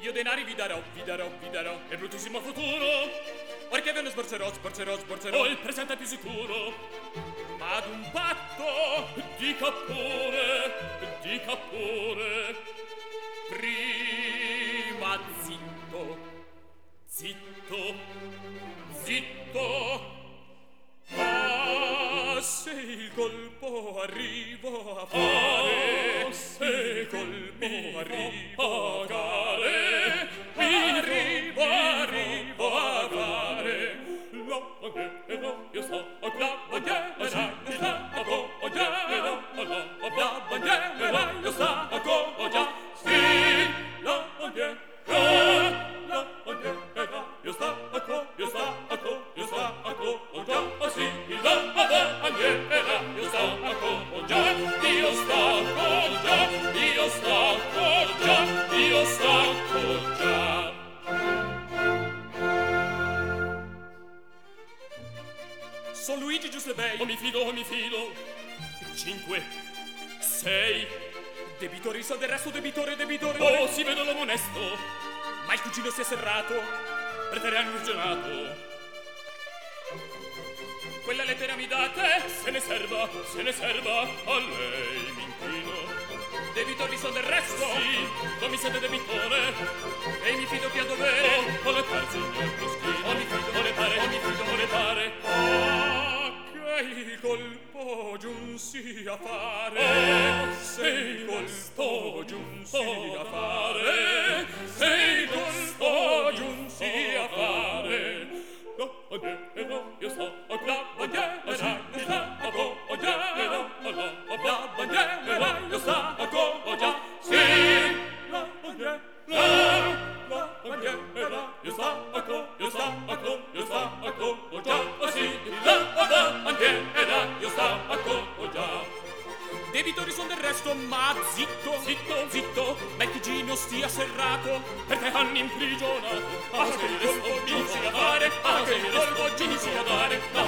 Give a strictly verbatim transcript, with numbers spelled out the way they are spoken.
io denari vi darò, vi darò, vi darò. È bruttissimo futuro, Or che ve ne sborzerò, sborzerò, sborzerò. oh, il presente è più sicuro. Ma ad un patto, Dica pure, dica pure. prima zitto, Zitto, zitto. Ah, se il colpo arrivo a fare, ah, se il colpo arrivo a pagare, arrivo, arrivo a fare. la bandiera io sto a La bandiera io sto a appoggiare, La bandiera io sto a appoggiare. sì, la bandiera, la bandiera io sto a co, io sto a co, io sto a co, sì, la bandiera io sto a co, io sto a co, io sto a co, io sto a co. Son Luigi Giuseppei. Oh mi fido, oh mi fido. Cinque, sei, Debitori sono del resto, debitore, debitore. oh si vede l'uomo onesto, Ma il cugino si è serrato. pretere hanno ragionato. Quella lettera mi date? Se ne serva, se ne serva, a lei mi inchino. Debitori sono del resto. Sì, non mi siete debitore, E mi fido che a dovere. oh, o le pare signor Proschino, Oh, mi fido, o le pare, oh, mi fido, o le pare, Ah, che il colpo giunsi a fare. oh, Se il colpo giunsi a fare. Se il colpo giunsi a fare. la bandiera io sto a co, La bandiera io sto a appoggiare. la bandiera io sto a co, sì, la bandiera, la bandiera io sto a co, io sto a co, io sto a co, sì, la bandiera io sto a co. Debitori son del resto, ma zitto, zitto, zitto, ma il cugino stia serrato, Perché hanno imprigionato, ah, che il colpo giunsi a fare, ah, che il colpo giunsi a dare,